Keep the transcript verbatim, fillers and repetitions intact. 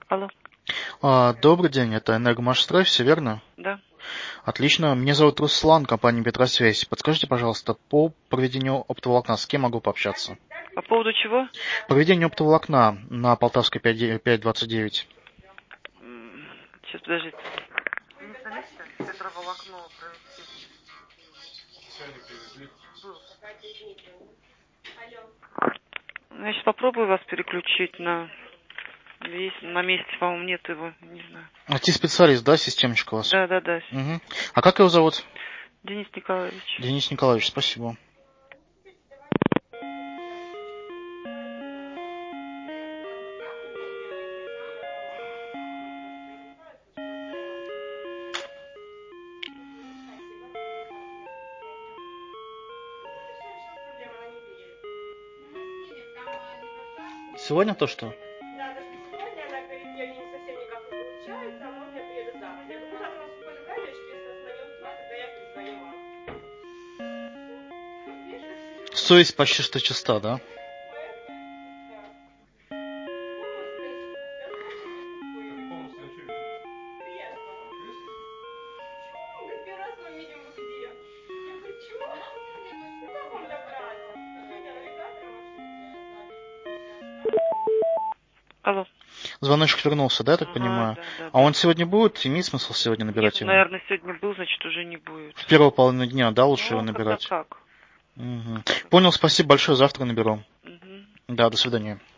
Алло. А, добрый день, это Энергомашстрой, все верно? Да. Отлично. Меня зовут Руслан, компания Петросвязь. Подскажите, пожалуйста, по проведению оптоволокна с кем могу пообщаться? По поводу чего? Проведение оптоволокна на Полтавской пять двадцать девять. М, Сейчас, подождите. Петроволокно провести. Я сейчас попробую вас переключить на... Есть, на месте, по-моему, нет его, не знаю. ай ти-специалист, да, системщик у вас? Да, да, да. Угу. А как его зовут? Денис Николаевич. Денис Николаевич, спасибо. Сегодня то что? Да, то, что сегодня она говорит, я не совсем никак не получается, а можно я приеду завтра? Я говорю, ну завтра у нас полиграфия, чудесно, остановим туда, тогда я перезвоню вам. Совесть почти что чиста, да? Алло. Звоночек вернулся, да, я так Ага, понимаю? да, да, А да. он сегодня будет? Имеет смысл сегодня набирать Нет, его? наверное, сегодня был, значит, уже не будет. В первую половину дня, да, лучше его Ну, когда набирать? как. Угу. Понял, спасибо большое, завтра наберу. Угу. Да, до свидания.